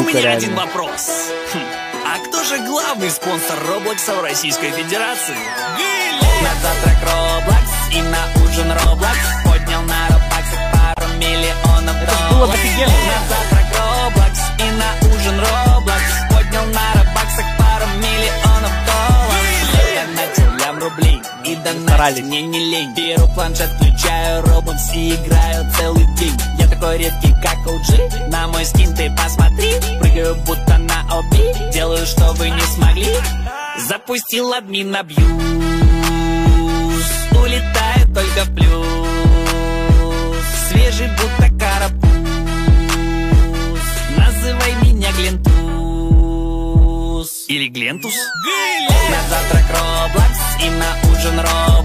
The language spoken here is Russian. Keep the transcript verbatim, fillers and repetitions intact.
меня реально. один вопрос. Хм. А кто же главный спонсор Роблокса в Российской Федерации? На завтрак Роблокс и на ужин Роблокс. Поднял на робаксах пару миллионов долларов. Было бы офигенно. На завтрак Роблокс и на ужин Роблокс. Поднял на робаксах пару миллионов долларов. Я начал лям рублей и донатить мне не лень. Беру планшет, включаю Роблокс и играю целый день. Я такой редкий, как о джи. На мой скин ты посмотри. Прыгаю будто на оби. Делаю, что вы не смогли. Запустил админ на бьюз. Улетает только в плюс. Свежий будто карапуз. Называй меня Глентус. Или Глентус. На завтрак Роблокс и на ужин Роблокс.